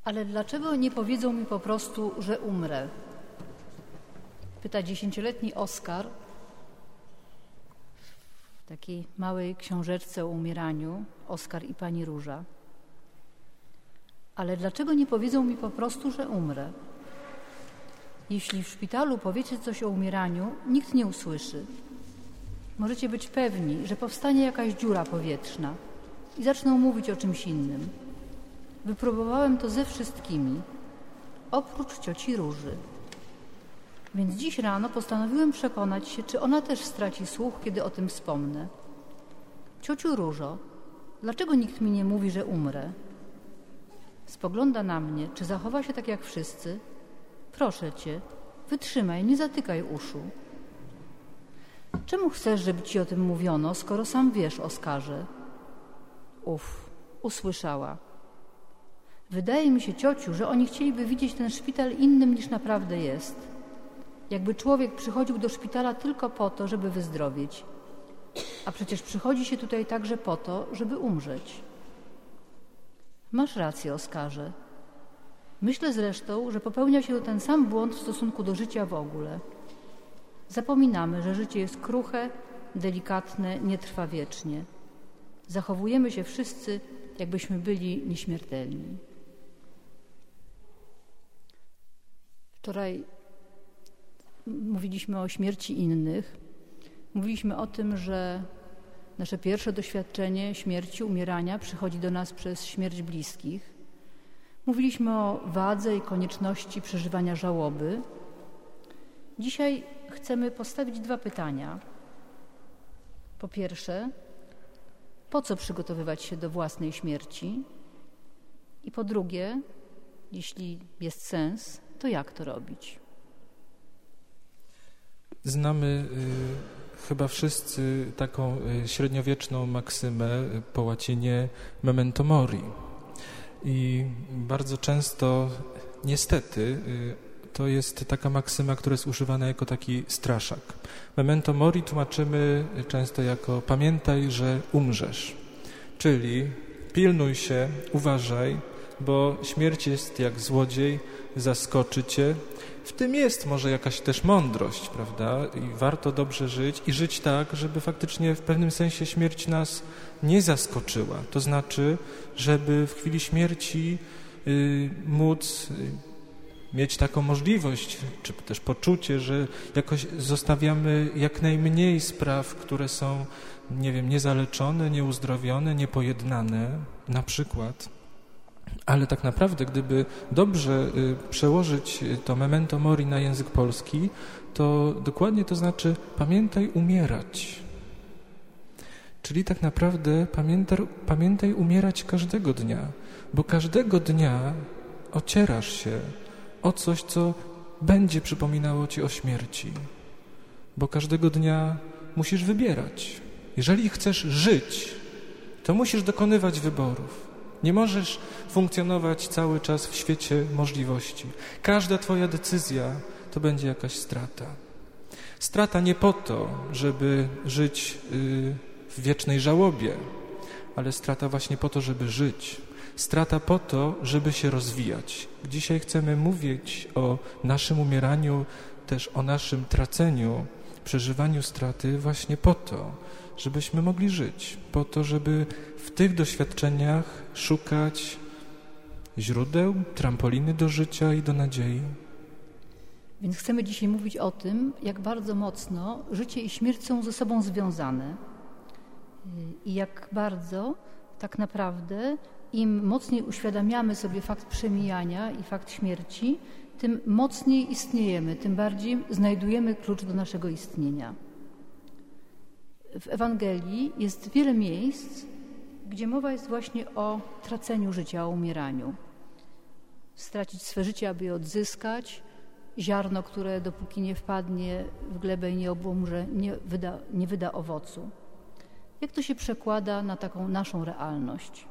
Ale dlaczego nie powiedzą mi po prostu, że umrę? Pyta 10-letni Oskar w takiej małej książeczce o umieraniu, Oskar i pani Róża. Ale dlaczego nie powiedzą mi po prostu, że umrę? Jeśli w szpitalu powiecie coś o umieraniu, nikt nie usłyszy. Możecie być pewni, że powstanie jakaś dziura powietrzna i zaczną mówić o czymś innym. Wypróbowałem to ze wszystkimi, oprócz cioci Róży. Więc dziś rano postanowiłem przekonać się, czy ona też straci słuch, kiedy o tym wspomnę. Ciociu Różo, dlaczego nikt mi nie mówi, że umrę? Spogląda na mnie, czy zachowa się tak jak wszyscy? Proszę cię, wytrzymaj, nie zatykaj uszu. Czemu chcesz, żeby ci o tym mówiono, skoro sam wiesz, Oskarze? Usłyszała. Wydaje mi się, ciociu, że oni chcieliby widzieć ten szpital innym niż naprawdę jest. Jakby człowiek przychodził do szpitala tylko po to, żeby wyzdrowieć. A przecież przychodzi się tutaj także po to, żeby umrzeć. Masz rację, Oskarze. Myślę zresztą, że popełnia się ten sam błąd w stosunku do życia w ogóle. Zapominamy, że życie jest kruche, delikatne, nie trwa wiecznie. Zachowujemy się wszyscy, jakbyśmy byli nieśmiertelni. Wczoraj mówiliśmy o śmierci innych. Mówiliśmy o tym, że nasze pierwsze doświadczenie śmierci, umierania przychodzi do nas przez śmierć bliskich. Mówiliśmy o wadze i konieczności przeżywania żałoby. Dzisiaj chcemy postawić 2 pytania. Po pierwsze, po co przygotowywać się do własnej śmierci? I po drugie, jeśli jest sens, to jak to robić? Znamy chyba wszyscy taką średniowieczną maksymę po łacinie memento mori. I bardzo często, niestety, to jest taka maksyma, która jest używana jako taki straszak. Memento mori tłumaczymy często jako pamiętaj, że umrzesz. Czyli pilnuj się, uważaj, bo śmierć jest jak złodziej, zaskoczy cię. W tym jest może jakaś też mądrość, prawda? I warto dobrze żyć i żyć tak, żeby faktycznie w pewnym sensie śmierć nas nie zaskoczyła. To znaczy, żeby w chwili śmierci móc mieć taką możliwość, czy też poczucie, że jakoś zostawiamy jak najmniej spraw, które są, nie wiem, niezaleczone, nieuzdrowione, niepojednane, na przykład. Ale tak naprawdę, gdyby dobrze przełożyć to memento mori na język polski, to dokładnie to znaczy pamiętaj umierać. Czyli tak naprawdę pamiętaj umierać każdego dnia, bo każdego dnia ocierasz się o coś, co będzie przypominało ci o śmierci. Bo każdego dnia musisz wybierać. Jeżeli chcesz żyć, to musisz dokonywać wyborów. Nie możesz funkcjonować cały czas w świecie możliwości. Każda twoja decyzja to będzie jakaś strata. Strata nie po to, żeby żyć w wiecznej żałobie, ale strata właśnie po to, żeby żyć. Strata po to, żeby się rozwijać. Dzisiaj chcemy mówić o naszym umieraniu, też o naszym traceniu, przeżywaniu straty właśnie po to, żebyśmy mogli żyć. Po to, żeby w tych doświadczeniach szukać źródeł, trampoliny do życia i do nadziei. Więc chcemy dzisiaj mówić o tym, jak bardzo mocno życie i śmierć są ze sobą związane. I jak bardzo tak naprawdę im mocniej uświadamiamy sobie fakt przemijania i fakt śmierci, tym mocniej istniejemy, tym bardziej znajdujemy klucz do naszego istnienia. W Ewangelii jest wiele miejsc, gdzie mowa jest właśnie o traceniu życia, o umieraniu. Stracić swe życie, aby je odzyskać. Ziarno, które dopóki nie wpadnie w glebę i nie obumrze, nie wyda owocu. Jak to się przekłada na taką naszą realność?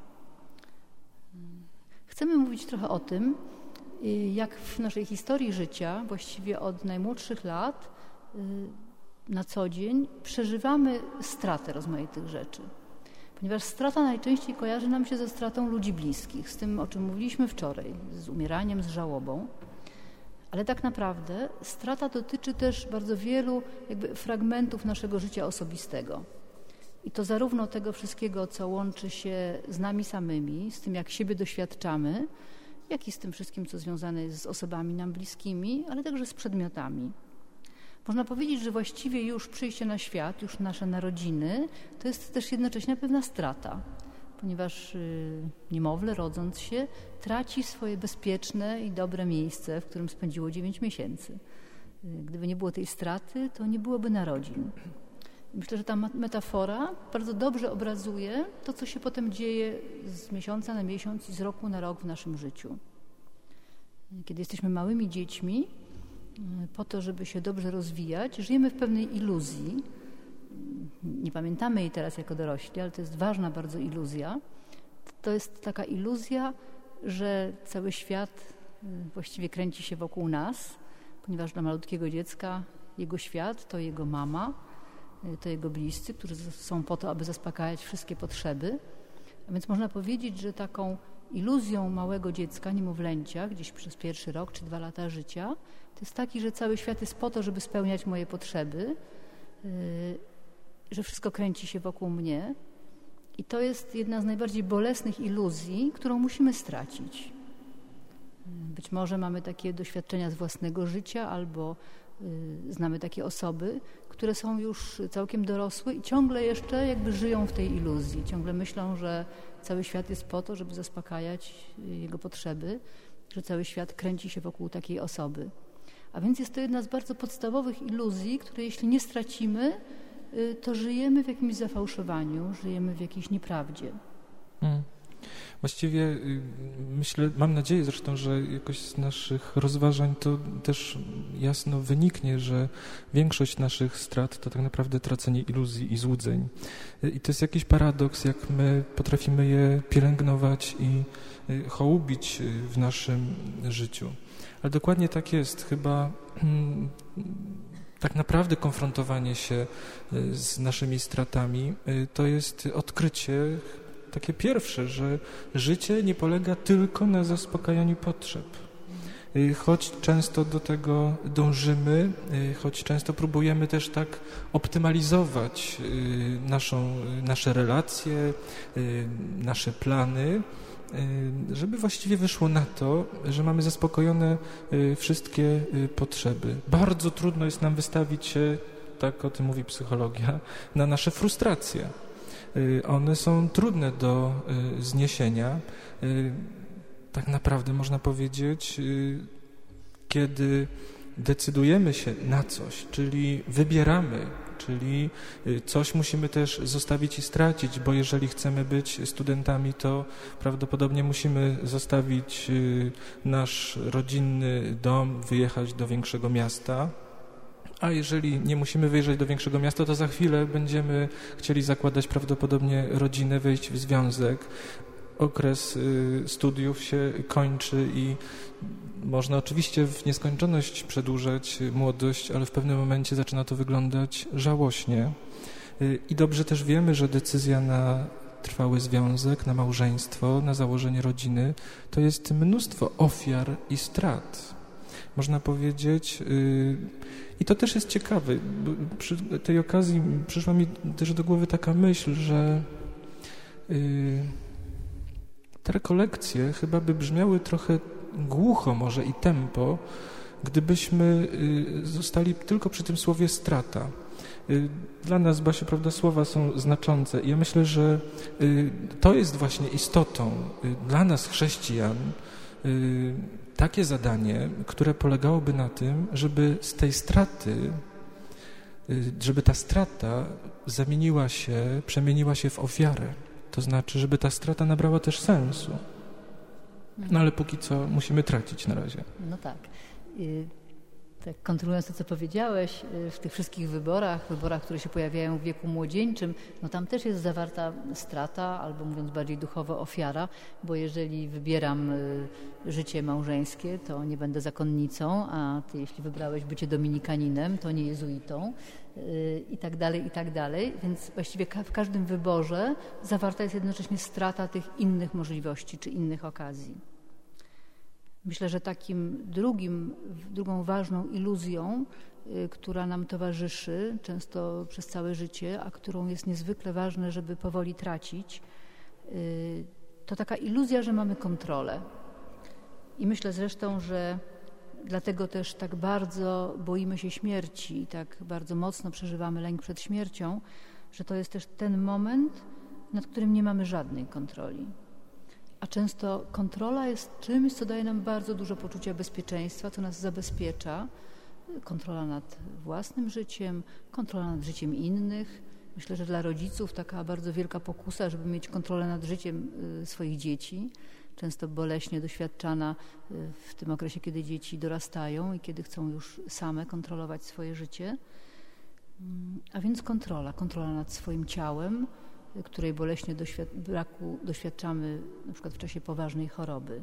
Chcemy mówić trochę o tym, jak w naszej historii życia, właściwie od najmłodszych lat, na co dzień przeżywamy stratę rozmaitych rzeczy. ponieważ strata najczęściej kojarzy nam się ze stratą ludzi bliskich, z tym, o czym mówiliśmy wczoraj, z umieraniem, z żałobą. Ale tak naprawdę strata dotyczy też bardzo wielu fragmentów naszego życia osobistego. I to zarówno tego wszystkiego, co łączy się z nami samymi, z tym, jak siebie doświadczamy, jak i z tym wszystkim, co związane jest z osobami nam bliskimi, ale także z przedmiotami. Można powiedzieć, że właściwie już przyjście na świat, już nasze narodziny, to jest też jednocześnie pewna strata, ponieważ niemowlę, rodząc się, traci swoje bezpieczne i dobre miejsce, w którym spędziło 9 miesięcy. Gdyby nie było tej straty, to nie byłoby narodzin. Myślę, że ta metafora bardzo dobrze obrazuje to, co się potem dzieje z miesiąca na miesiąc i z roku na rok w naszym życiu. Kiedy jesteśmy małymi dziećmi, po to, żeby się dobrze rozwijać, żyjemy w pewnej iluzji. Nie pamiętamy jej teraz jako dorośli, ale to jest ważna bardzo iluzja. To jest taka iluzja, że cały świat właściwie kręci się wokół nas, ponieważ dla malutkiego dziecka jego świat to jego mama, to jego bliscy, którzy są po to, aby zaspokajać wszystkie potrzeby. A więc można powiedzieć, że taką iluzją małego dziecka, niemowlęcia, gdzieś przez pierwszy rok czy 2 lata życia, to jest taki, że cały świat jest po to, żeby spełniać moje potrzeby, że wszystko kręci się wokół mnie. I to jest jedna z najbardziej bolesnych iluzji, którą musimy stracić. Być może mamy takie doświadczenia z własnego życia albo znamy takie osoby, które są już całkiem dorosłe i ciągle jeszcze żyją w tej iluzji. Ciągle myślą, że cały świat jest po to, żeby zaspokajać jego potrzeby, że cały świat kręci się wokół takiej osoby. A więc jest to jedna z bardzo podstawowych iluzji, które jeśli nie stracimy, to żyjemy w jakimś zafałszowaniu, żyjemy w jakiejś nieprawdzie. Właściwie myślę, mam nadzieję zresztą, że jakoś z naszych rozważań to też jasno wyniknie, że większość naszych strat to tak naprawdę tracenie iluzji i złudzeń. I to jest jakiś paradoks, jak my potrafimy je pielęgnować i hołubić w naszym życiu. Ale dokładnie tak jest. Chyba tak naprawdę konfrontowanie się z naszymi stratami to jest odkrycie takie pierwsze, że życie nie polega tylko na zaspokajaniu potrzeb. Choć często do tego dążymy, choć często próbujemy też tak optymalizować nasze relacje, nasze plany, żeby właściwie wyszło na to, że mamy zaspokojone wszystkie potrzeby. Bardzo trudno jest nam wystawić się, tak o tym mówi psychologia, na nasze frustracje. One są trudne do zniesienia. Tak naprawdę można powiedzieć, kiedy decydujemy się na coś, czyli wybieramy, czyli coś musimy też zostawić i stracić, bo jeżeli chcemy być studentami, to prawdopodobnie musimy zostawić nasz rodzinny dom, wyjechać do większego miasta. A jeżeli nie musimy wyjeżdżać do większego miasta, to za chwilę będziemy chcieli zakładać prawdopodobnie rodzinę, wejść w związek. Okres studiów się kończy i można oczywiście w nieskończoność przedłużać młodość, ale w pewnym momencie zaczyna to wyglądać żałośnie. I dobrze też wiemy, że decyzja na trwały związek, na małżeństwo, na założenie rodziny, to jest mnóstwo ofiar i strat. Można powiedzieć, i to też jest ciekawe, bo przy tej okazji przyszła mi też do głowy taka myśl, że te rekolekcje chyba by brzmiały trochę głucho może i tempo, gdybyśmy zostali tylko przy tym słowie strata. Dla nas, Basiu, prawda, słowa są znaczące i ja myślę, że to jest właśnie istotą dla nas, chrześcijan, takie zadanie, które polegałoby na tym, żeby z tej straty, żeby ta strata przemieniła się w ofiarę. To znaczy, żeby ta strata nabrała też sensu. No ale póki co musimy tracić na razie. No tak. Tak, kontynuując to, co powiedziałeś, w tych wszystkich wyborach, które się pojawiają w wieku młodzieńczym, no tam też jest zawarta strata, albo mówiąc bardziej duchowo, ofiara, bo jeżeli wybieram życie małżeńskie, to nie będę zakonnicą, a ty, jeśli wybrałeś bycie dominikaninem, to nie jezuitą i tak dalej. Więc właściwie w każdym wyborze zawarta jest jednocześnie strata tych innych możliwości czy innych okazji. Myślę, że drugą ważną iluzją, która nam towarzyszy często przez całe życie, a którą jest niezwykle ważne, żeby powoli tracić, to taka iluzja, że mamy kontrolę. I myślę zresztą, że dlatego też tak bardzo boimy się śmierci i tak bardzo mocno przeżywamy lęk przed śmiercią, że to jest też ten moment, nad którym nie mamy żadnej kontroli. A często kontrola jest czymś, co daje nam bardzo dużo poczucia bezpieczeństwa, co nas zabezpiecza. Kontrola nad własnym życiem, kontrola nad życiem innych. Myślę, że dla rodziców taka bardzo wielka pokusa, żeby mieć kontrolę nad życiem swoich dzieci, często boleśnie doświadczana w tym okresie, kiedy dzieci dorastają i kiedy chcą już same kontrolować swoje życie. A więc kontrola nad swoim ciałem, której boleśnie braku doświadczamy na przykład w czasie poważnej choroby.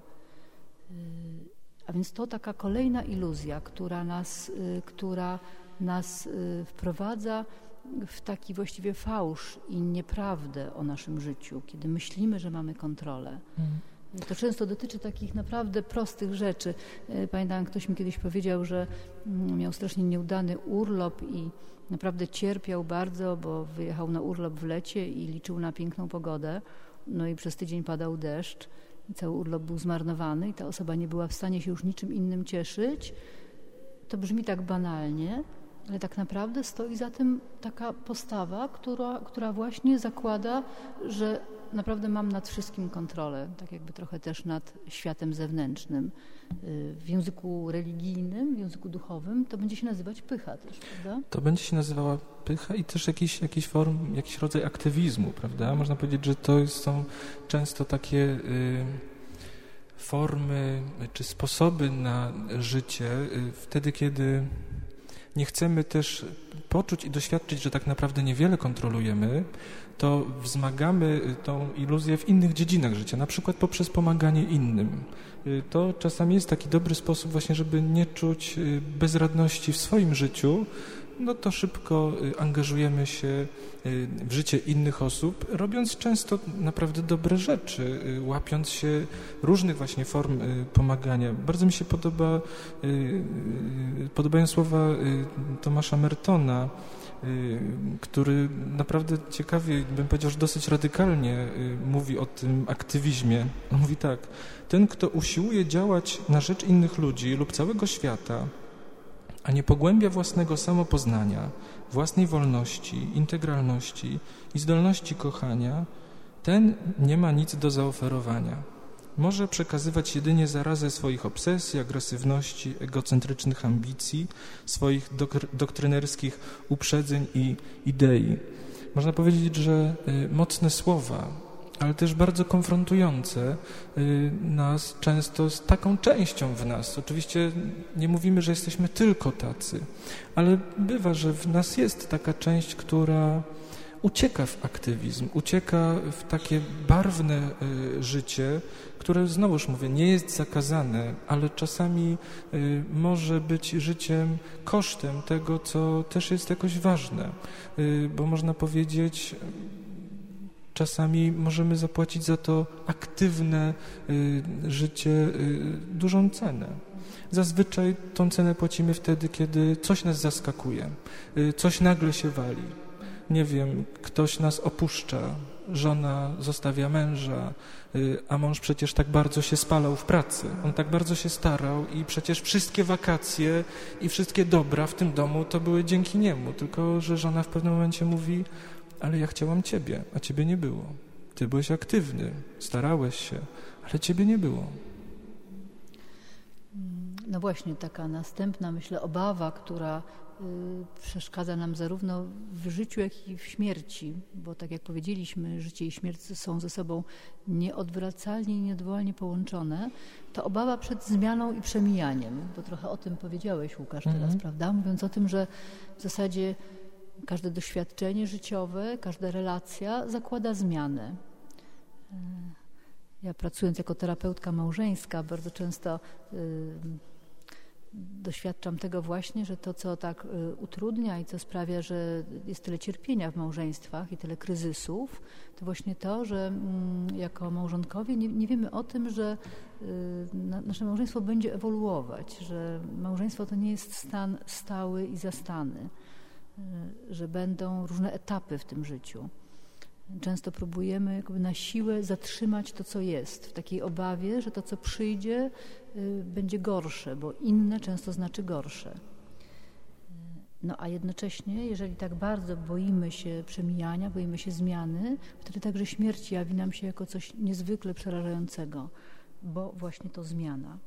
A więc to taka kolejna iluzja, która nas wprowadza w taki właściwie fałsz i nieprawdę o naszym życiu, kiedy myślimy, że mamy kontrolę. To często dotyczy takich naprawdę prostych rzeczy. Pamiętam, ktoś mi kiedyś powiedział, że miał strasznie nieudany urlop i naprawdę cierpiał bardzo, bo wyjechał na urlop w lecie i liczył na piękną pogodę. No i przez tydzień padał deszcz i cały urlop był zmarnowany i ta osoba nie była w stanie się już niczym innym cieszyć. To brzmi tak banalnie, ale tak naprawdę stoi za tym taka postawa, która właśnie zakłada, że naprawdę mam nad wszystkim kontrolę, tak jakby trochę też nad światem zewnętrznym. W języku religijnym, w języku duchowym to będzie się nazywać pycha też, prawda? To będzie się nazywała pycha i też jakiś rodzaj aktywizmu, prawda? Można powiedzieć, że to są często takie formy czy sposoby na życie wtedy, kiedy nie chcemy też poczuć i doświadczyć, że tak naprawdę niewiele kontrolujemy, to wzmagamy tą iluzję w innych dziedzinach życia, na przykład poprzez pomaganie innym. To czasami jest taki dobry sposób właśnie, żeby nie czuć bezradności w swoim życiu, no to szybko angażujemy się w życie innych osób, robiąc często naprawdę dobre rzeczy, łapiąc się różnych właśnie form pomagania. Bardzo mi się podobają słowa Tomasza Mertona, który naprawdę ciekawie, bym powiedział, że dosyć radykalnie mówi o tym aktywizmie. On mówi tak: ten, kto usiłuje działać na rzecz innych ludzi lub całego świata, a nie pogłębia własnego samopoznania, własnej wolności, integralności i zdolności kochania, ten nie ma nic do zaoferowania. Może przekazywać jedynie zarazę swoich obsesji, agresywności, egocentrycznych ambicji, swoich doktrynerskich uprzedzeń i idei. Można powiedzieć, że mocne słowa, ale też bardzo konfrontujące nas często z taką częścią w nas. Oczywiście nie mówimy, że jesteśmy tylko tacy, ale bywa, że w nas jest taka część, która ucieka w aktywizm, ucieka w takie barwne życie, które, znowuż mówię, nie jest zakazane, ale czasami może być życiem kosztem tego, co też jest jakoś ważne, bo można powiedzieć, czasami możemy zapłacić za to aktywne życie dużą cenę. Zazwyczaj tą cenę płacimy wtedy, kiedy coś nas zaskakuje, coś nagle się wali. Nie wiem, ktoś nas opuszcza, żona zostawia męża, a mąż przecież tak bardzo się spalał w pracy. On tak bardzo się starał i przecież wszystkie wakacje i wszystkie dobra w tym domu to były dzięki niemu. Tylko że żona w pewnym momencie mówi: ale ja chciałam ciebie, a ciebie nie było. Ty byłeś aktywny, starałeś się, ale ciebie nie było. No właśnie, taka następna, myślę, obawa, która przeszkadza nam zarówno w życiu, jak i w śmierci, bo tak jak powiedzieliśmy, życie i śmierć są ze sobą nieodwracalnie i nieodwołalnie połączone, to obawa przed zmianą i przemijaniem, bo trochę o tym powiedziałeś, Łukasz, teraz, prawda? Mówiąc o tym, że w zasadzie każde doświadczenie życiowe, każda relacja zakłada zmianę. Ja pracując jako terapeutka małżeńska bardzo często doświadczam tego właśnie, że to, co tak utrudnia i co sprawia, że jest tyle cierpienia w małżeństwach i tyle kryzysów, to właśnie to, że jako małżonkowie nie wiemy o tym, że nasze małżeństwo będzie ewoluować, że małżeństwo to nie jest stan stały i zastany, że będą różne etapy w tym życiu. Często próbujemy jakby na siłę zatrzymać to, co jest, w takiej obawie, że to, co przyjdzie, będzie gorsze, bo inne często znaczy gorsze. No a jednocześnie, jeżeli tak bardzo boimy się przemijania, boimy się zmiany, wtedy także śmierć jawi nam się jako coś niezwykle przerażającego, bo właśnie to zmiana.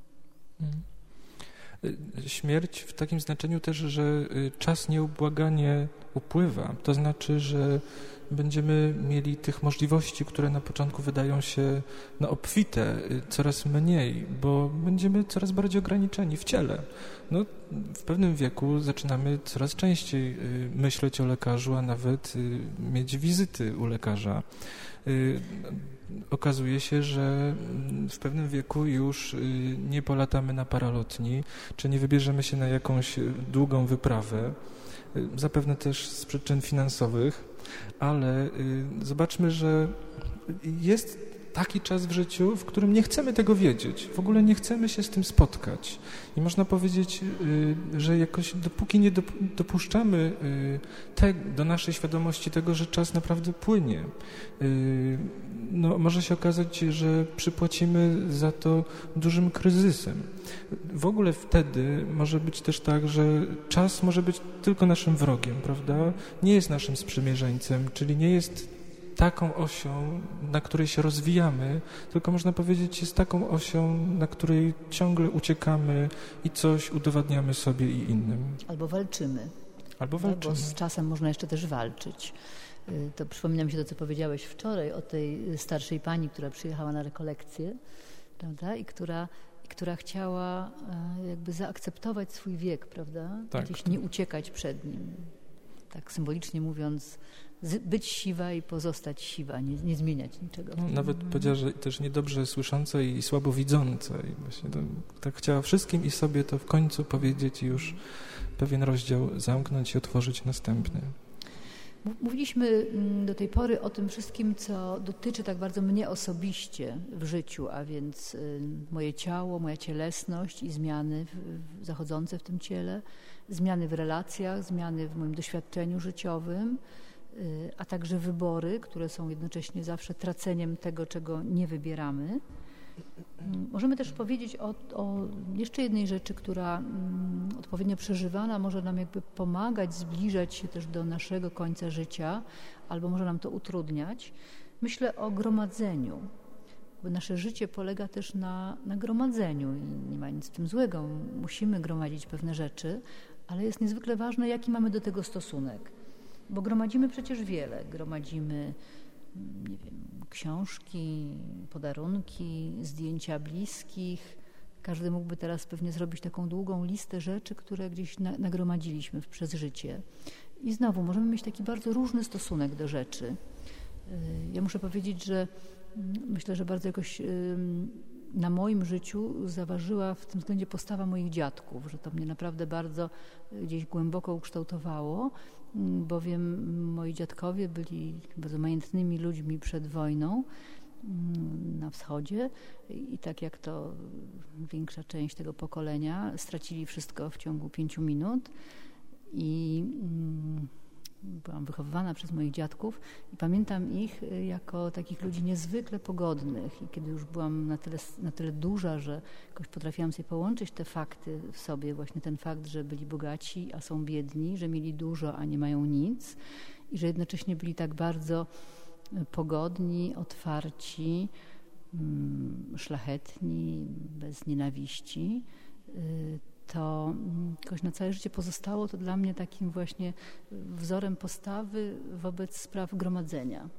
Śmierć w takim znaczeniu też, że czas nieubłaganie upływa. To znaczy, że będziemy mieli tych możliwości, które na początku wydają się obfite, coraz mniej, bo będziemy coraz bardziej ograniczeni w ciele. No, w pewnym wieku zaczynamy coraz częściej myśleć o lekarzu, a nawet mieć wizyty u lekarza. Okazuje się, że w pewnym wieku już nie polatamy na paralotni, czy nie wybierzemy się na jakąś długą wyprawę, zapewne też z przyczyn finansowych, ale zobaczmy, że jest taki czas w życiu, w którym nie chcemy tego wiedzieć, w ogóle nie chcemy się z tym spotkać. I można powiedzieć, że jakoś dopóki nie dopuszczamy do naszej świadomości tego, że czas naprawdę płynie, no, może się okazać, że przypłacimy za to dużym kryzysem. W ogóle wtedy może być też tak, że czas może być tylko naszym wrogiem, prawda? Nie jest naszym sprzymierzeńcem, czyli nie jest taką osią, na której się rozwijamy, tylko można powiedzieć, jest taką osią, na której ciągle uciekamy i coś udowadniamy sobie i innym. Albo walczymy. Albo walczymy. Bo z czasem można jeszcze też walczyć. To przypomina mi się to, co powiedziałeś wczoraj o tej starszej pani, która przyjechała na rekolekcję, prawda? I która chciała jakby zaakceptować swój wiek, prawda? Tak. Gdzieś nie uciekać przed nim. Tak symbolicznie mówiąc, być siwa i pozostać siwa, nie zmieniać niczego. No, nawet powiedziała, że też niedobrze słysząca i słabowidząca. I właśnie tak chciała wszystkim i sobie to w końcu powiedzieć i już pewien rozdział zamknąć i otworzyć następny. Mówiliśmy do tej pory o tym wszystkim, co dotyczy tak bardzo mnie osobiście w życiu, a więc moje ciało, moja cielesność i zmiany zachodzące w tym ciele, zmiany w relacjach, zmiany w moim doświadczeniu życiowym, a także wybory, które są jednocześnie zawsze traceniem tego, czego nie wybieramy. Możemy też powiedzieć o jeszcze jednej rzeczy, która odpowiednio przeżywana może nam jakby pomagać, zbliżać się też do naszego końca życia, albo może nam to utrudniać. Myślę o gromadzeniu, bo nasze życie polega też na gromadzeniu i nie ma nic w tym złego. Musimy gromadzić pewne rzeczy, ale jest niezwykle ważne, jaki mamy do tego stosunek. Bo gromadzimy przecież wiele. Gromadzimy, nie wiem, książki, podarunki, zdjęcia bliskich. Każdy mógłby teraz pewnie zrobić taką długą listę rzeczy, które gdzieś nagromadziliśmy przez życie. I znowu możemy mieć taki bardzo różny stosunek do rzeczy. Ja muszę powiedzieć, że myślę, że bardzo jakoś na moim życiu zaważyła w tym względzie postawa moich dziadków, że to mnie naprawdę bardzo gdzieś głęboko ukształtowało, bowiem moi dziadkowie byli bardzo majętnymi ludźmi przed wojną na wschodzie i tak jak to większa część tego pokolenia stracili wszystko w ciągu 5 minut i byłam wychowywana przez moich dziadków i pamiętam ich jako takich ludzi niezwykle pogodnych i kiedy już byłam na tyle duża, że jakoś potrafiłam sobie połączyć te fakty w sobie, właśnie ten fakt, że byli bogaci, a są biedni, że mieli dużo, a nie mają nic i że jednocześnie byli tak bardzo pogodni, otwarci, szlachetni, bez nienawiści, to jakoś na całe życie pozostało to dla mnie takim właśnie wzorem postawy wobec spraw gromadzenia.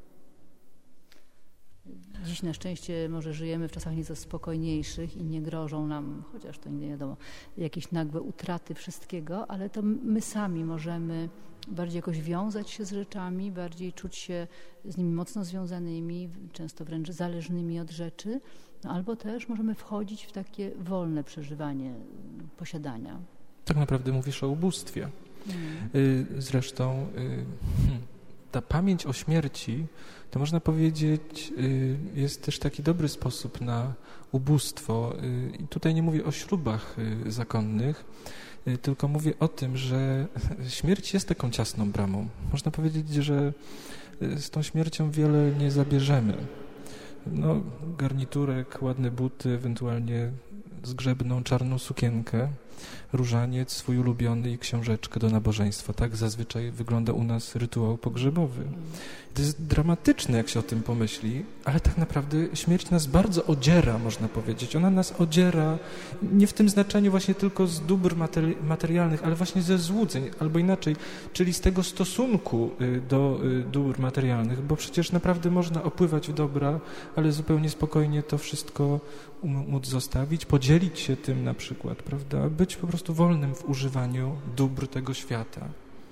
Dziś na szczęście może żyjemy w czasach nieco spokojniejszych i nie grożą nam, chociaż to nie wiadomo, jakieś nagłe utraty wszystkiego, ale to my sami możemy bardziej jakoś wiązać się z rzeczami, bardziej czuć się z nimi mocno związanymi, często wręcz zależnymi od rzeczy, albo też możemy wchodzić w takie wolne przeżywanie posiadania. Tak naprawdę mówisz o ubóstwie. Zresztą ta pamięć o śmierci, to można powiedzieć, jest też taki dobry sposób na ubóstwo. I tutaj nie mówię o ślubach zakonnych, tylko mówię o tym, że śmierć jest taką ciasną bramą. Można powiedzieć, że z tą śmiercią wiele nie zabierzemy. No, garniturek, ładne buty, ewentualnie zgrzebną czarną sukienkę, różaniec swój ulubiony i książeczkę do nabożeństwa. Tak zazwyczaj wygląda u nas rytuał pogrzebowy. To jest dramatyczne, jak się o tym pomyśli, ale tak naprawdę śmierć nas bardzo odziera, można powiedzieć. Ona nas odziera nie w tym znaczeniu właśnie tylko z dóbr materialnych, ale właśnie ze złudzeń, albo inaczej, czyli z tego stosunku do dóbr materialnych, bo przecież naprawdę można opływać w dobra, ale zupełnie spokojnie to wszystko móc zostawić, podzielić się tym na przykład, prawda? Być po prostu wolnym w używaniu dóbr tego świata.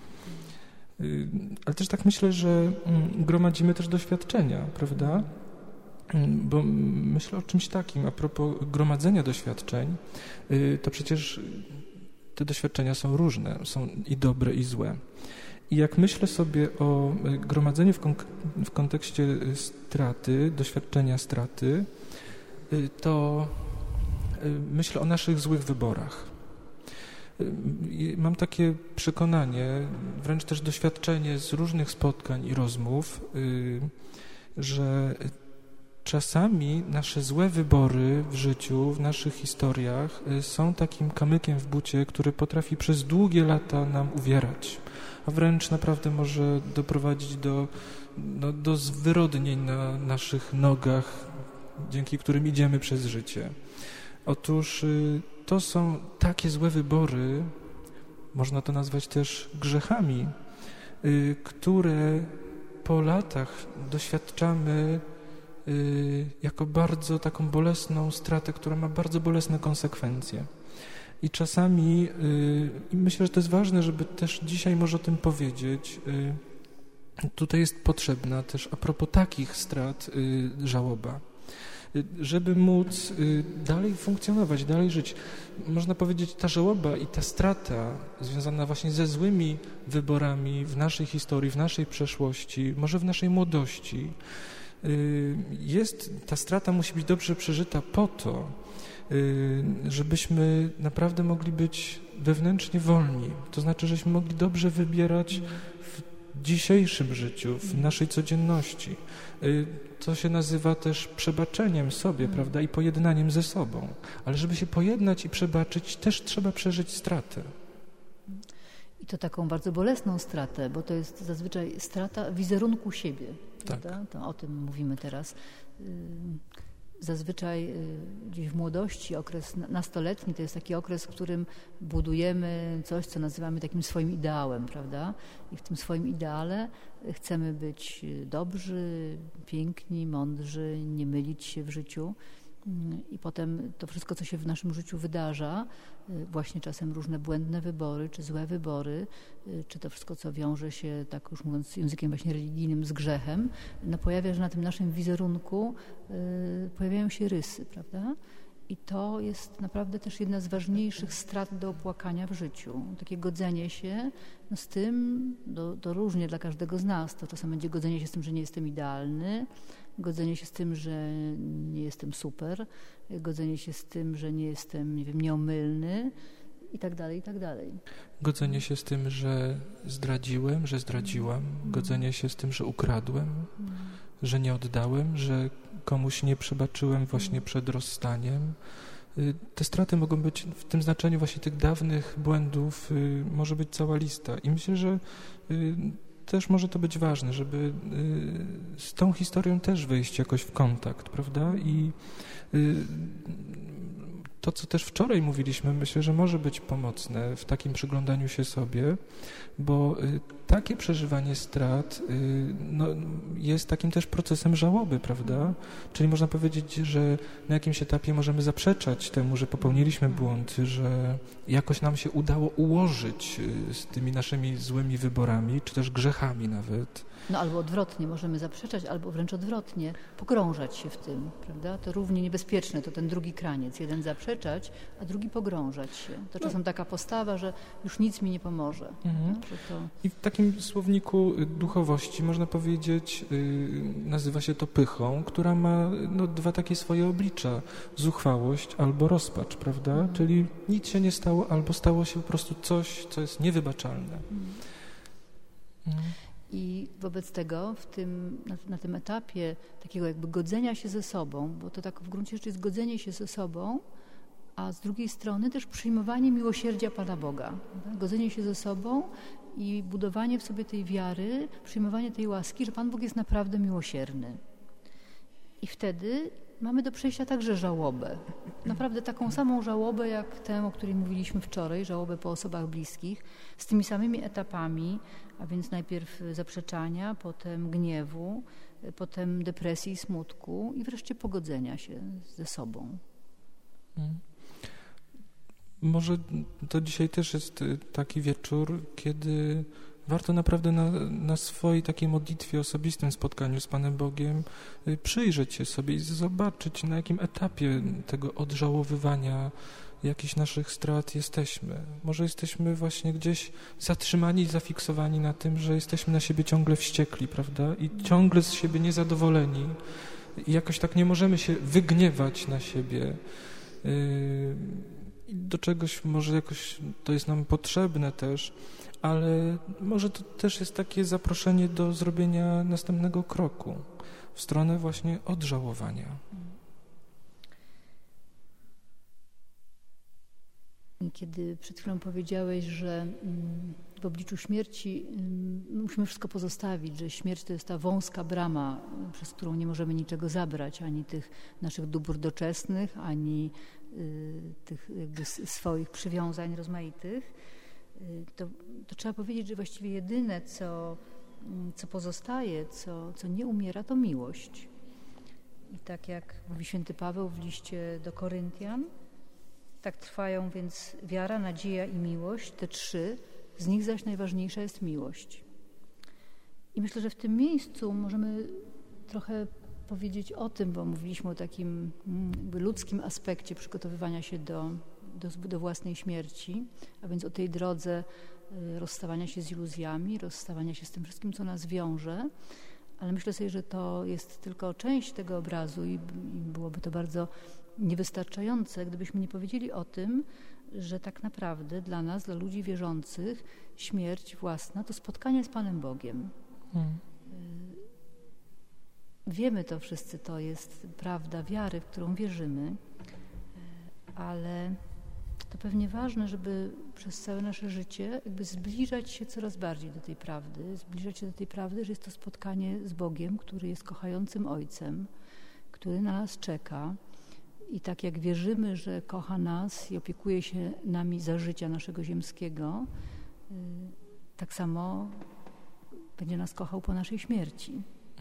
Ale też tak myślę, że gromadzimy też doświadczenia, prawda? Bo myślę o czymś takim, a propos gromadzenia doświadczeń, to przecież te doświadczenia są różne, są i dobre, i złe. I jak myślę sobie o gromadzeniu w kontekście straty, doświadczenia straty, to myślę o naszych złych wyborach. Mam takie przekonanie, wręcz też doświadczenie z różnych spotkań i rozmów, że czasami nasze złe wybory w życiu, w naszych historiach są takim kamykiem w bucie, który potrafi przez długie lata nam uwierać, a wręcz naprawdę może doprowadzić do zwyrodnień na naszych nogach, dzięki którym idziemy przez życie. Otóż to są takie złe wybory, można to nazwać też grzechami, które po latach doświadczamy jako bardzo taką bolesną stratę, która ma bardzo bolesne konsekwencje. I czasami, i myślę, że to jest ważne, żeby też dzisiaj może o tym powiedzieć, tutaj jest potrzebna też a propos takich strat żałoba. Żeby móc dalej funkcjonować, dalej żyć. Można powiedzieć, ta żałoba i ta strata związana właśnie ze złymi wyborami w naszej historii, w naszej przeszłości, może w naszej młodości, ta strata musi być dobrze przeżyta po to, żebyśmy naprawdę mogli być wewnętrznie wolni. To znaczy, żebyśmy mogli dobrze wybierać w dzisiejszym życiu, w naszej codzienności. To się nazywa też przebaczeniem sobie, prawda, i pojednaniem ze sobą. Ale żeby się pojednać i przebaczyć, też trzeba przeżyć stratę. I to taką bardzo bolesną stratę, bo to jest zazwyczaj strata wizerunku siebie, prawda? Tak. To o tym mówimy teraz. Zazwyczaj gdzieś w młodości, okres nastoletni, to jest taki okres, w którym budujemy coś, co nazywamy takim swoim ideałem, prawda? I w tym swoim ideale chcemy być dobrzy, piękni, mądrzy, nie mylić się w życiu. I potem to wszystko, co się w naszym życiu wydarza, właśnie czasem różne błędne wybory, czy złe wybory, czy to wszystko, co wiąże się, tak już mówiąc językiem właśnie religijnym, z grzechem, no pojawia, że na tym naszym wizerunku pojawiają się rysy, prawda? I to jest naprawdę też jedna z ważniejszych strat do opłakania w życiu. Takie godzenie się z tym, to różnie dla każdego z nas. To czasem będzie godzenie się z tym, że nie jestem idealny, godzenie się z tym, że nie jestem super, godzenie się z tym, że nie jestem, nie wiem, nieomylny i tak dalej, i tak dalej. Godzenie się z tym, że zdradziłem, że zdradziłam, godzenie się z tym, że ukradłem, że nie oddałem, że komuś nie przebaczyłem właśnie przed rozstaniem. Te straty mogą być w tym znaczeniu właśnie tych dawnych błędów, może być cała lista. I myślę, że też może to być ważne, żeby z tą historią też wejść jakoś w kontakt, prawda? I to, co też wczoraj mówiliśmy, myślę, że może być pomocne w takim przyglądaniu się sobie, bo takie przeżywanie strat jest takim też procesem żałoby, prawda? Czyli można powiedzieć, że na jakimś etapie możemy zaprzeczać temu, że popełniliśmy błąd, że jakoś nam się udało ułożyć z tymi naszymi złymi wyborami, czy też grzechami nawet. No albo odwrotnie, możemy zaprzeczać, albo wręcz odwrotnie, pogrążać się w tym, prawda? To równie niebezpieczne, to ten drugi kraniec. Jeden zaprzeczać, a drugi pogrążać się. To czasem taka postawa, że już nic mi nie pomoże. Że to... I w takim słowniku duchowości można powiedzieć, nazywa się to pychą, która ma dwa takie swoje oblicza. Zuchwałość albo rozpacz, prawda? Czyli nic się nie stało, albo stało się po prostu coś, co jest niewybaczalne. I wobec tego na tym etapie takiego jakby godzenia się ze sobą, bo to tak w gruncie rzeczy jest godzenie się ze sobą, a z drugiej strony też przyjmowanie miłosierdzia Pana Boga. Godzenie się ze sobą i budowanie w sobie tej wiary, przyjmowanie tej łaski, że Pan Bóg jest naprawdę miłosierny. I wtedy mamy do przejścia także żałobę. Naprawdę taką samą żałobę jak tę, o której mówiliśmy wczoraj, żałobę po osobach bliskich, z tymi samymi etapami, a więc najpierw zaprzeczania, potem gniewu, potem depresji i smutku i wreszcie pogodzenia się ze sobą. Może to dzisiaj też jest taki wieczór, kiedy warto naprawdę na swojej takiej modlitwie, osobistym spotkaniu z Panem Bogiem przyjrzeć się sobie i zobaczyć, na jakim etapie tego odżałowywania jakichś naszych strat jesteśmy. Może jesteśmy właśnie gdzieś zatrzymani i zafiksowani na tym, że jesteśmy na siebie ciągle wściekli, prawda? I ciągle z siebie niezadowoleni. I jakoś tak nie możemy się wygniewać na siebie. I do czegoś może jakoś to jest nam potrzebne też, ale może to też jest takie zaproszenie do zrobienia następnego kroku w stronę właśnie odżałowania. Kiedy przed chwilą powiedziałeś, że w obliczu śmierci musimy wszystko pozostawić, że śmierć to jest ta wąska brama, przez którą nie możemy niczego zabrać, ani tych naszych dóbr doczesnych, ani tych jakby swoich przywiązań rozmaitych, to trzeba powiedzieć, że właściwie jedyne, co pozostaje, co nie umiera, to miłość. I tak jak mówi święty Paweł w liście do Koryntian, tak trwają więc wiara, nadzieja i miłość, te trzy, z nich zaś najważniejsza jest miłość. I myślę, że w tym miejscu możemy trochę powiedzieć o tym, bo mówiliśmy o takim jakby ludzkim aspekcie przygotowywania się do własnej śmierci, a więc o tej drodze rozstawania się z iluzjami, rozstawania się z tym wszystkim, co nas wiąże, ale myślę sobie, że to jest tylko część tego obrazu i byłoby to bardzo niewystarczające, gdybyśmy nie powiedzieli o tym, że tak naprawdę dla nas, dla ludzi wierzących, śmierć własna to spotkanie z Panem Bogiem. Wiemy to wszyscy, to jest prawda wiary, w którą wierzymy, ale to pewnie ważne, żeby przez całe nasze życie jakby zbliżać się coraz bardziej do tej prawdy, że jest to spotkanie z Bogiem, który jest kochającym Ojcem, który na nas czeka i tak jak wierzymy, że kocha nas i opiekuje się nami za życia naszego ziemskiego, tak samo będzie nas kochał po naszej śmierci.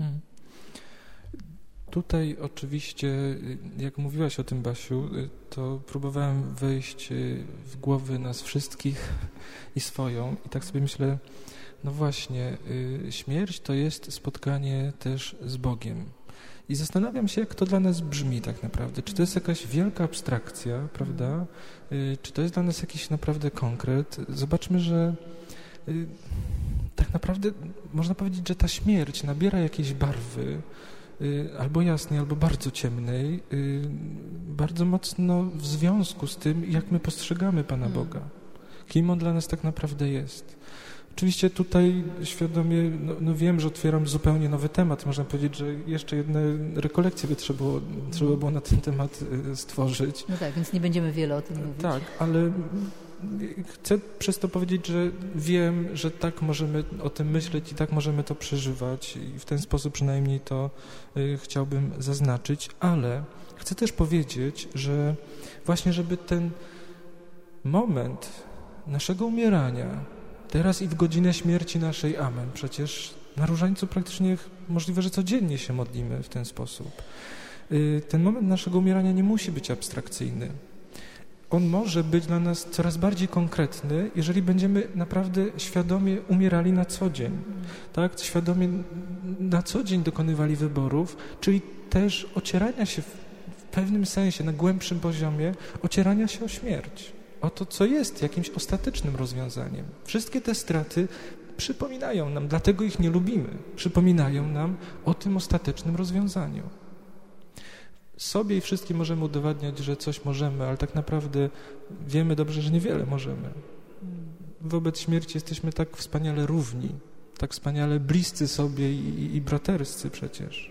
Tutaj oczywiście, jak mówiłaś o tym, Basiu, to próbowałem wejść w głowy nas wszystkich i swoją i tak sobie myślę, no właśnie, śmierć to jest spotkanie też z Bogiem. I zastanawiam się, jak to dla nas brzmi tak naprawdę. Czy to jest jakaś wielka abstrakcja, prawda? Czy to jest dla nas jakiś naprawdę konkret? Zobaczmy, że tak naprawdę można powiedzieć, że ta śmierć nabiera jakiejś barwy, albo jasnej, albo bardzo ciemnej, bardzo mocno w związku z tym, jak my postrzegamy Pana Boga. Kim On dla nas tak naprawdę jest. Oczywiście tutaj świadomie, wiem, że otwieram zupełnie nowy temat. Można powiedzieć, że jeszcze jedne rekolekcje by trzeba było na ten temat stworzyć. No tak, więc nie będziemy wiele o tym mówić. Tak, ale chcę przez to powiedzieć, że wiem, że tak możemy o tym myśleć i tak możemy to przeżywać i w ten sposób przynajmniej to chciałbym zaznaczyć, ale chcę też powiedzieć, że właśnie żeby ten moment naszego umierania, teraz i w godzinę śmierci naszej, amen, przecież na Różańcu praktycznie możliwe, że codziennie się modlimy w ten sposób. Ten moment naszego umierania nie musi być abstrakcyjny. On może być dla nas coraz bardziej konkretny, jeżeli będziemy naprawdę świadomie umierali na co dzień, tak? Świadomie na co dzień dokonywali wyborów, czyli też ocierania się w pewnym sensie, na głębszym poziomie, ocierania się o śmierć, o to, co jest jakimś ostatecznym rozwiązaniem. Wszystkie te straty przypominają nam, dlatego ich nie lubimy, przypominają nam o tym ostatecznym rozwiązaniu. Sobie i wszystkim możemy udowadniać, że coś możemy, ale tak naprawdę wiemy dobrze, że niewiele możemy. Wobec śmierci jesteśmy tak wspaniale równi, tak wspaniale bliscy sobie i braterscy przecież.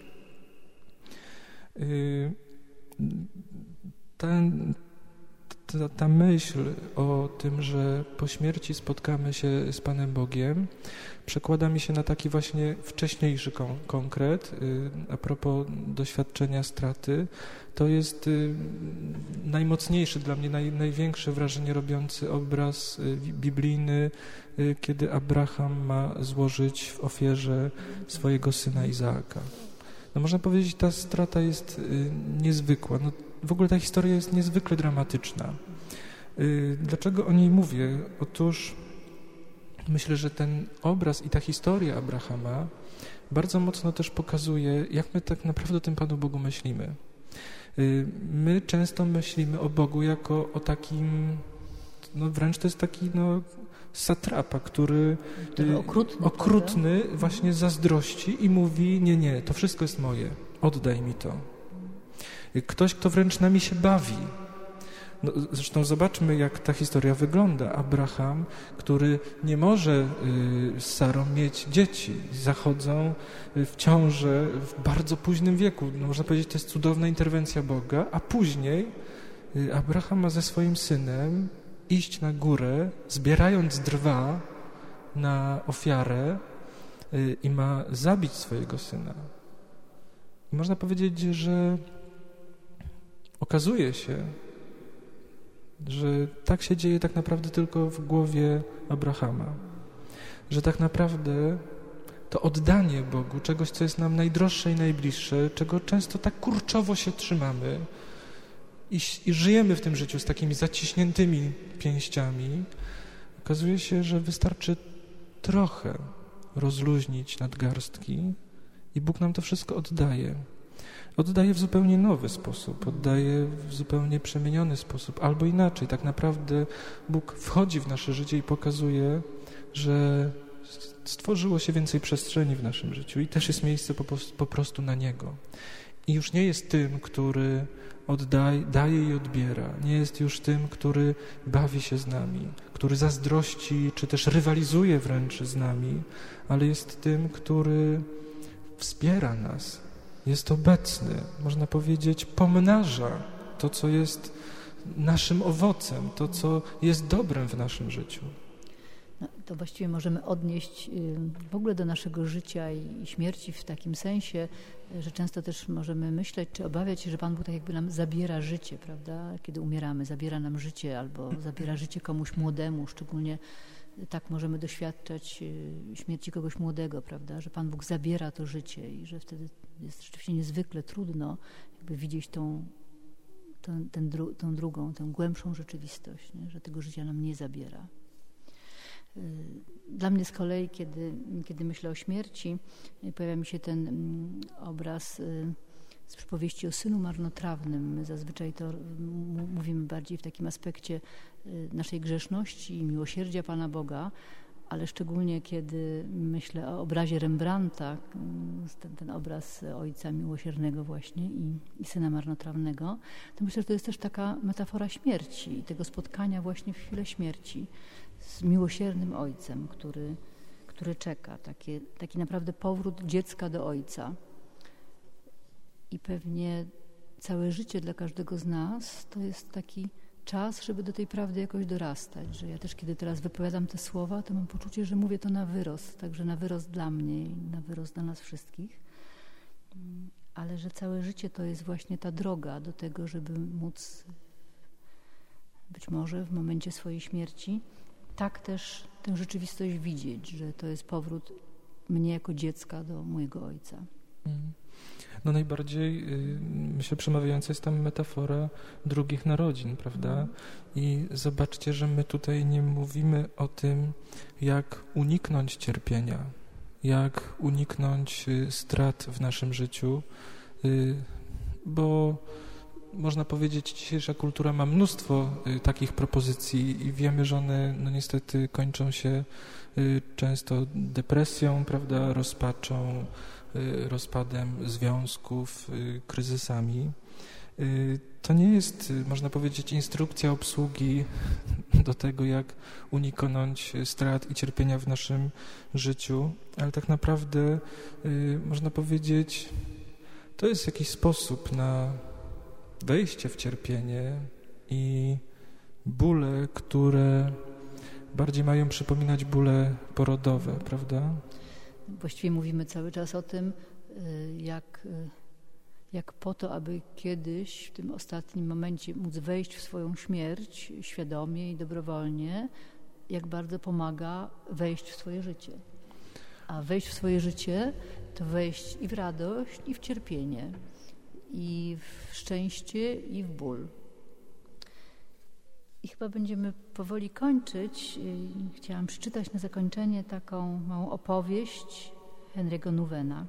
Ta myśl o tym, że po śmierci spotkamy się z Panem Bogiem, przekłada mi się na taki właśnie wcześniejszy konkret. A propos doświadczenia straty, to jest najmocniejszy dla mnie, największe wrażenie robiący obraz biblijny, kiedy Abraham ma złożyć w ofierze swojego syna Izaaka. No można powiedzieć, ta strata jest niezwykła. No, w ogóle ta historia jest niezwykle dramatyczna. Dlaczego o niej mówię? Otóż myślę, że ten obraz i ta historia Abrahama bardzo mocno też pokazuje, jak my tak naprawdę o tym Panu Bogu myślimy. My często myślimy o Bogu jako o takim, no wręcz to jest taki, no, satrapa, który okrutny właśnie zazdrości i mówi, nie, to wszystko jest moje, oddaj mi to. Ktoś, kto wręcz nami się bawi. No, zresztą zobaczmy, jak ta historia wygląda. Abraham, który nie może z Sarą mieć dzieci. Zachodzą w ciążę w bardzo późnym wieku. No, można powiedzieć, to jest cudowna interwencja Boga, a później Abraham ma ze swoim synem iść na górę, zbierając drwa na ofiarę i ma zabić swojego syna. I można powiedzieć, że okazuje się, że tak się dzieje tak naprawdę tylko w głowie Abrahama. Że tak naprawdę to oddanie Bogu czegoś, co jest nam najdroższe i najbliższe, czego często tak kurczowo się trzymamy i żyjemy w tym życiu z takimi zaciśniętymi pięściami, okazuje się, że wystarczy trochę rozluźnić nadgarstki i Bóg nam to wszystko oddaje. Oddaje w zupełnie nowy sposób, oddaje w zupełnie przemieniony sposób, albo inaczej. Tak naprawdę Bóg wchodzi w nasze życie i pokazuje, że stworzyło się więcej przestrzeni w naszym życiu i też jest miejsce po prostu na Niego. I już nie jest tym, który daje i odbiera. Nie jest już tym, który bawi się z nami, który zazdrości, czy też rywalizuje wręcz z nami, ale jest tym, który wspiera nas, jest obecny, można powiedzieć, pomnaża to, co jest naszym owocem, to, co jest dobrem w naszym życiu. No, to właściwie możemy odnieść w ogóle do naszego życia i śmierci w takim sensie, że często też możemy myśleć, czy obawiać się, że Pan Bóg tak jakby nam zabiera życie, prawda? Kiedy umieramy, zabiera nam życie albo zabiera życie komuś młodemu, szczególnie tak możemy doświadczać śmierci kogoś młodego, prawda? Że Pan Bóg zabiera to życie i że wtedy jest rzeczywiście niezwykle trudno jakby widzieć tą drugą, tę głębszą rzeczywistość, nie? Że tego życia nam nie zabiera. Dla mnie z kolei, kiedy myślę o śmierci, pojawia mi się ten obraz z przypowieści o synu marnotrawnym. My zazwyczaj to mówimy bardziej w takim aspekcie naszej grzeszności i miłosierdzia Pana Boga, ale szczególnie kiedy myślę o obrazie Rembrandta, ten obraz ojca miłosiernego właśnie i syna marnotrawnego, to myślę, że to jest też taka metafora śmierci i tego spotkania właśnie w chwilę śmierci z miłosiernym ojcem, który czeka. Taki naprawdę powrót dziecka do ojca. I pewnie całe życie dla każdego z nas to jest taki czas, żeby do tej prawdy jakoś dorastać, że ja też, kiedy teraz wypowiadam te słowa, to mam poczucie, że mówię to na wyrost, także na wyrost dla mnie i na wyrost dla nas wszystkich, ale że całe życie to jest właśnie ta droga do tego, żeby móc być może w momencie swojej śmierci tak też tę rzeczywistość widzieć, że to jest powrót mnie jako dziecka do mojego ojca. No najbardziej, myślę, przemawiająca jest tam metafora drugich narodzin, prawda? I zobaczcie, że my tutaj nie mówimy o tym, jak uniknąć cierpienia, jak uniknąć strat w naszym życiu, bo można powiedzieć, dzisiejsza kultura ma mnóstwo takich propozycji i wiemy, że one no niestety kończą się często depresją, prawda, rozpaczą, rozpadem związków, kryzysami. To nie jest, można powiedzieć, instrukcja obsługi do tego, jak uniknąć strat i cierpienia w naszym życiu, ale tak naprawdę można powiedzieć, to jest jakiś sposób na wejście w cierpienie i bóle, które bardziej mają przypominać bóle porodowe, prawda? Właściwie mówimy cały czas o tym, jak po to, aby kiedyś w tym ostatnim momencie móc wejść w swoją śmierć świadomie i dobrowolnie, jak bardzo pomaga wejść w swoje życie. A wejść w swoje życie to wejść i w radość, i w cierpienie, i w szczęście, i w ból. I chyba będziemy powoli kończyć. Chciałam przeczytać na zakończenie taką małą opowieść Henry'ego Nouwena.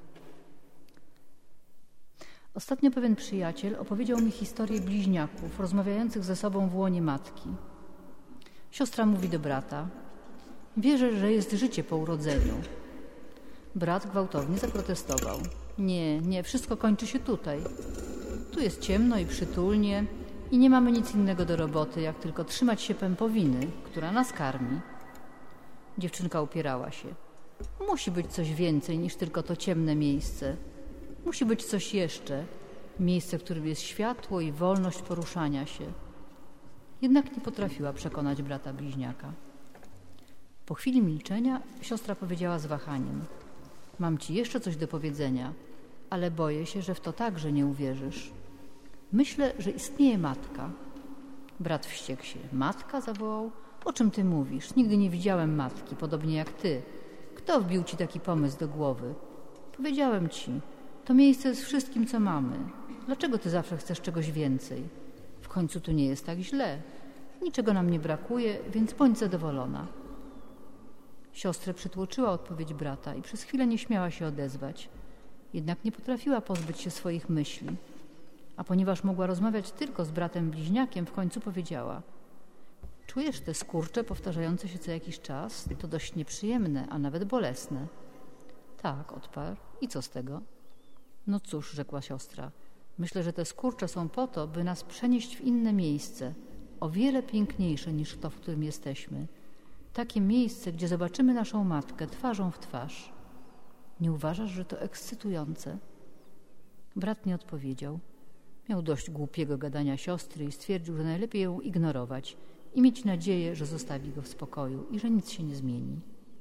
Ostatnio pewien przyjaciel opowiedział mi historię bliźniaków rozmawiających ze sobą w łonie matki. Siostra mówi do brata: wierzę, że jest życie po urodzeniu. Brat gwałtownie zaprotestował: nie, wszystko kończy się tutaj. Tu jest ciemno i przytulnie i nie mamy nic innego do roboty, jak tylko trzymać się pępowiny, która nas karmi. Dziewczynka upierała się. Musi być coś więcej niż tylko to ciemne miejsce. Musi być coś jeszcze. Miejsce, w którym jest światło i wolność poruszania się. Jednak nie potrafiła przekonać brata bliźniaka. Po chwili milczenia siostra powiedziała z wahaniem: mam ci jeszcze coś do powiedzenia, ale boję się, że w to także nie uwierzysz. Myślę, że istnieje matka. Brat wściekł się. Matka? Zawołał. O czym ty mówisz? Nigdy nie widziałem matki, podobnie jak ty. Kto wbił ci taki pomysł do głowy? Powiedziałem ci, to miejsce jest wszystkim, co mamy. Dlaczego ty zawsze chcesz czegoś więcej? W końcu tu nie jest tak źle. Niczego nam nie brakuje, więc bądź zadowolona. Siostrę przytłoczyła odpowiedź brata i przez chwilę nie śmiała się odezwać. Jednak nie potrafiła pozbyć się swoich myśli. A ponieważ mogła rozmawiać tylko z bratem bliźniakiem, w końcu powiedziała: czujesz te skurcze powtarzające się co jakiś czas? To dość nieprzyjemne, a nawet bolesne. Tak, odparł. I co z tego? No cóż, rzekła siostra. Myślę, że te skurcze są po to, by nas przenieść w inne miejsce, o wiele piękniejsze niż to, w którym jesteśmy. Takie miejsce, gdzie zobaczymy naszą matkę twarzą w twarz. Nie uważasz, że to ekscytujące? Brat nie odpowiedział. Miał dość głupiego gadania siostry i stwierdził, że najlepiej ją ignorować i mieć nadzieję, że zostawi go w spokoju i że nic się nie zmieni.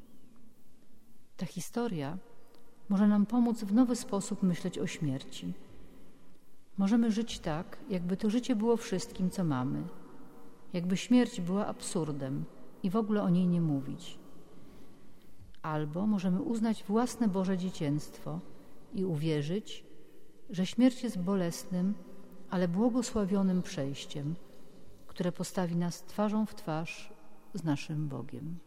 Ta historia może nam pomóc w nowy sposób myśleć o śmierci. Możemy żyć tak, jakby to życie było wszystkim, co mamy. Jakby śmierć była absurdem i w ogóle o niej nie mówić. Albo możemy uznać własne Boże dziecięctwo i uwierzyć, że śmierć jest bolesnym, ale błogosławionym przejściem, które postawi nas twarzą w twarz z naszym Bogiem.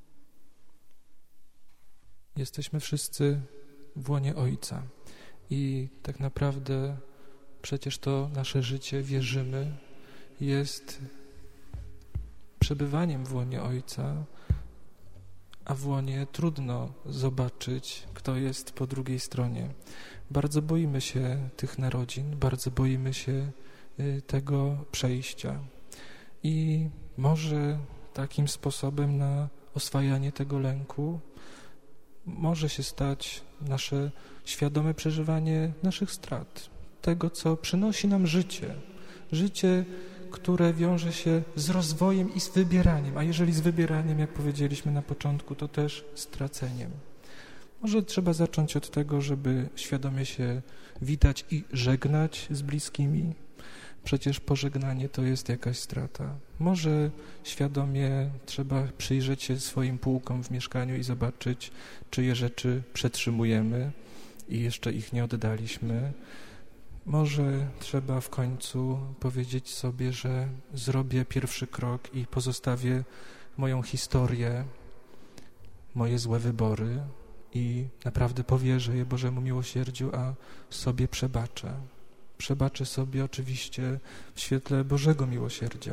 Jesteśmy wszyscy w łonie Ojca i tak naprawdę przecież to nasze życie, wierzymy, jest przebywaniem w łonie Ojca, a w łonie trudno zobaczyć, kto jest po drugiej stronie. Bardzo boimy się tych narodzin, bardzo boimy się tego przejścia. I może takim sposobem na oswajanie tego lęku może się stać nasze świadome przeżywanie naszych strat, tego, co przynosi nam życie. Życie, które wiąże się z rozwojem i z wybieraniem, a jeżeli z wybieraniem, jak powiedzieliśmy na początku, to też z traceniem. Może trzeba zacząć od tego, żeby świadomie się witać i żegnać z bliskimi. Przecież pożegnanie to jest jakaś strata. Może świadomie trzeba przyjrzeć się swoim półkom w mieszkaniu i zobaczyć, czyje rzeczy przetrzymujemy i jeszcze ich nie oddaliśmy. Może trzeba w końcu powiedzieć sobie, że zrobię pierwszy krok i pozostawię moją historię, moje złe wybory i naprawdę powierzę je Bożemu miłosierdziu, a sobie przebaczę. Przebaczę sobie oczywiście w świetle Bożego miłosierdzia.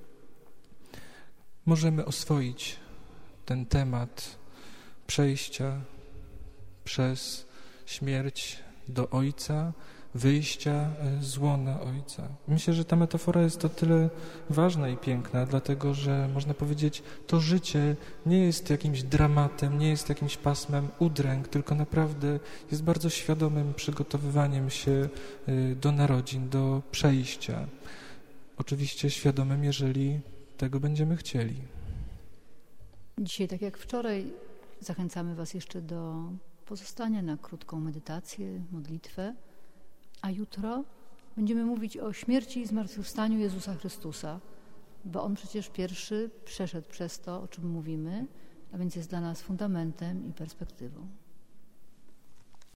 Możemy oswoić ten temat przejścia przez śmierć do Ojca, wyjścia z łona Ojca. Myślę, że ta metafora jest o tyle ważna i piękna, dlatego że można powiedzieć, to życie nie jest jakimś dramatem, nie jest jakimś pasmem udręk, tylko naprawdę jest bardzo świadomym przygotowywaniem się do narodzin, do przejścia. Oczywiście świadomym, jeżeli tego będziemy chcieli. Dzisiaj, tak jak wczoraj, zachęcamy Was jeszcze do pozostania na krótką medytację, modlitwę, a jutro będziemy mówić o śmierci i zmartwychwstaniu Jezusa Chrystusa, bo On przecież pierwszy przeszedł przez to, o czym mówimy, a więc jest dla nas fundamentem i perspektywą.